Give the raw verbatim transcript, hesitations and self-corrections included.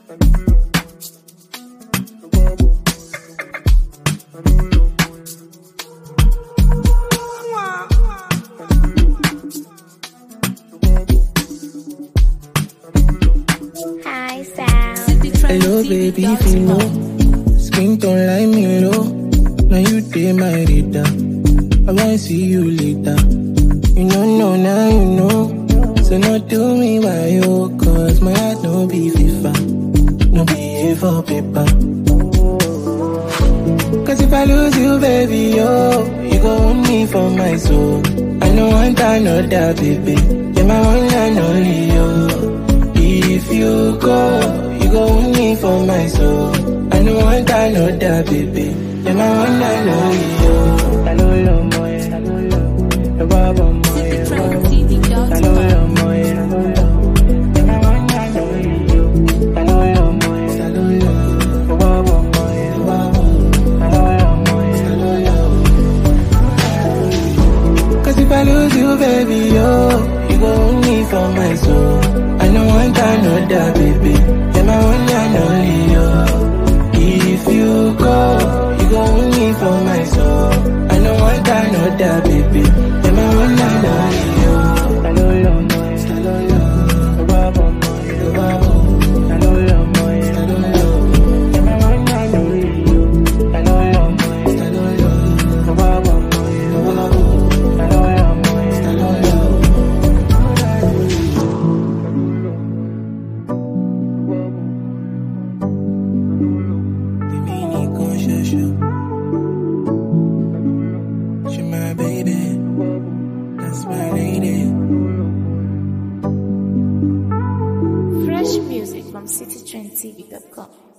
Hello, baby, if you know, skin tone like me low. Now you take my radar. I wanna see you later. You know, no, now you know. So no do me why you, cause my heart no be FIFA, no be here for paper. Cause if I lose you, baby, yo, you go own me for my soul. I know one time, no that, baby. You're my one and only, yo. If you go, you go own me for my soul. I know one time, no that, baby. You're my one and only, yo. I know love more, I know love. You're Baba more, you're Baba. I know love more, I know love. You're my one and only, yo. I know love more, I know love. You're Baba more, you're Baba. I know love more, I know love. Cause if I lose you, baby, yo, you go own me for my soul. I know one time, no that, baby. You're my one and only, yo. If you go, you go own me for my soul. I know one time, no that, baby. You're my one and only, yo. I know love more, I know love. You're Baba more, you're Baba. I know love more, I know love. You're my one and only, yo. I know love more, I know love. You're Baba more, you're Baba. I know love more, I know love. She my baby, that's my lady. Fresh music from city trend t v dot com.